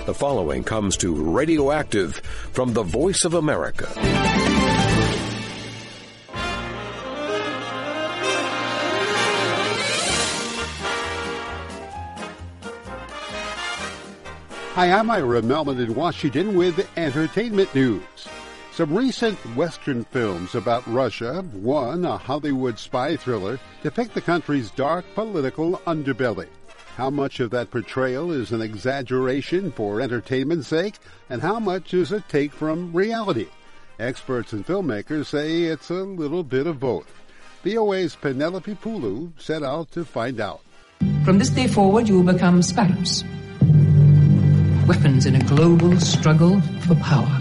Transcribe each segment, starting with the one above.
The following comes to Radioactive from the Voice of America. Hi, I'm Ira Melman in Washington with entertainment news. Some recent Western films about Russia, one, a Hollywood spy thriller, depict the country's dark political underbelly. How much of that portrayal is an exaggeration for entertainment's sake, and how much is a take from reality? Experts and filmmakers say it's a little bit of both. VOA's Penelope Pulu set out to find out. From this day forward, you will become sparrows. Weapons in a global struggle for power.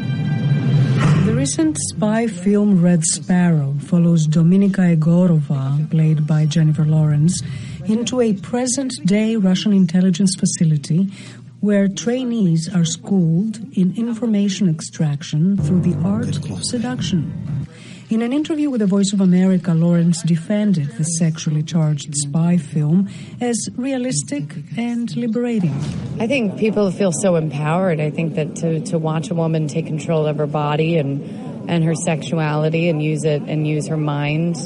The recent spy film Red Sparrow follows Dominika Egorova, played by Jennifer Lawrence, into a present-day Russian intelligence facility where trainees are schooled in information extraction through the art of seduction. In an interview with the Voice of America, Lawrence defended the sexually charged spy film as realistic and liberating. I think people feel so empowered. I think that to watch a woman take control of her body and her sexuality and use her mind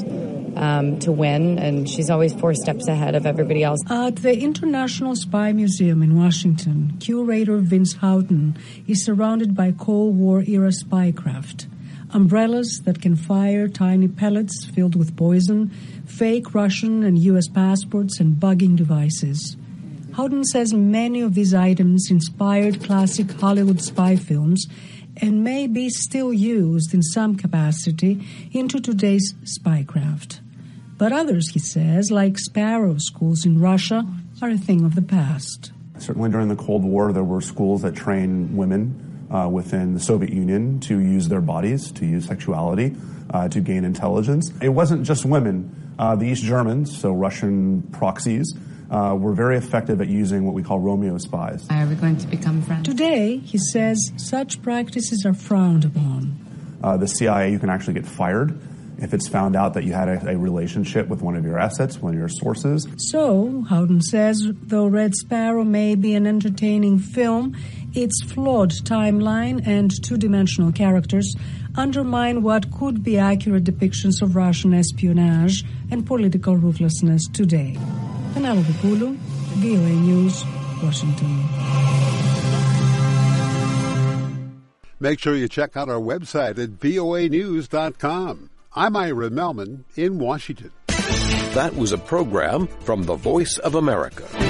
to win, and she's always 4 steps ahead of everybody else. At the International Spy Museum in Washington, curator Vince Houghton is surrounded by Cold War-era spycraft. Umbrellas that can fire tiny pellets filled with poison, fake Russian and U.S. passports, and bugging devices. Houghton says many of these items inspired classic Hollywood spy films and may be still used in some capacity into today's spycraft. But others, he says, like Sparrow schools in Russia, are a thing of the past. Certainly during the Cold War, there were schools that trained women within the Soviet Union to use their bodies, to use sexuality, to gain intelligence. It wasn't just women. The East Germans, so Russian proxies, were very effective at using what we call Romeo spies. Are we going to become friends? Today, he says, such practices are frowned upon. The CIA, you can actually get fired if it's found out that you had a relationship with one of your assets, one of your sources. So, Houghton says, though Red Sparrow may be an entertaining film, its flawed timeline and two-dimensional characters undermine what could be accurate depictions of Russian espionage and political ruthlessness today. Penelope Pulu, VOA News, Washington. Make sure you check out our website at voanews.com. I'm Ira Melman in Washington. That was a program from the Voice of America.